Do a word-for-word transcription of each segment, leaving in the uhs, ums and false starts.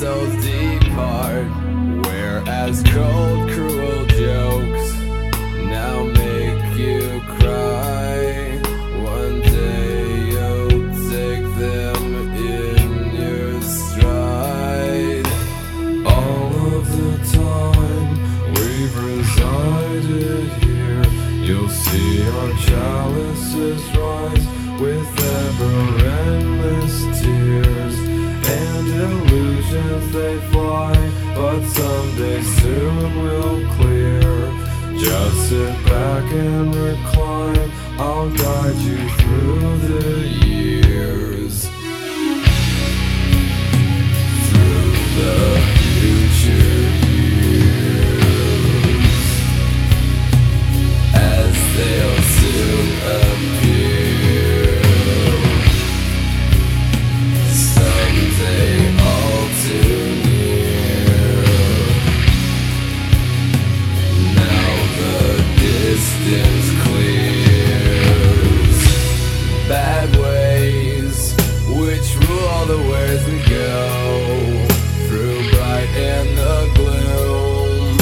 souls depart, whereas cold, cruel jokes now make you cry. One day you'll take them in your stride. All of the time we've resided here, you'll see our chalices rise with ever-endless tears, and illusions they fly, but someday soon will clear. Just sit back and recline, I'll guide you through the years, through the future years, as they'll soon appear. Someday all too near. Now the distance clears. Bad ways which rule all the ways we go, through bright and the gloom.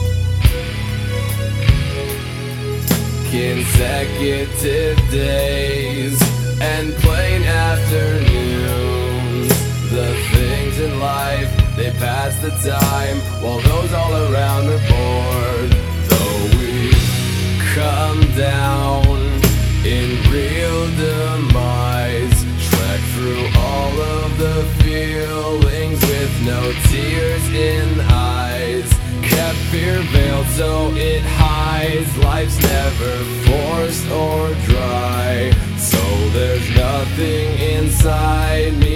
Consecutive days and plain afternoons. The things in life, they pass the time, while those all around are bored. Though we come down in real demise, trek through all of the feelings with no tears in eyes. Kept fear veiled so it hides, life's never forced or dry, so there's nothing inside me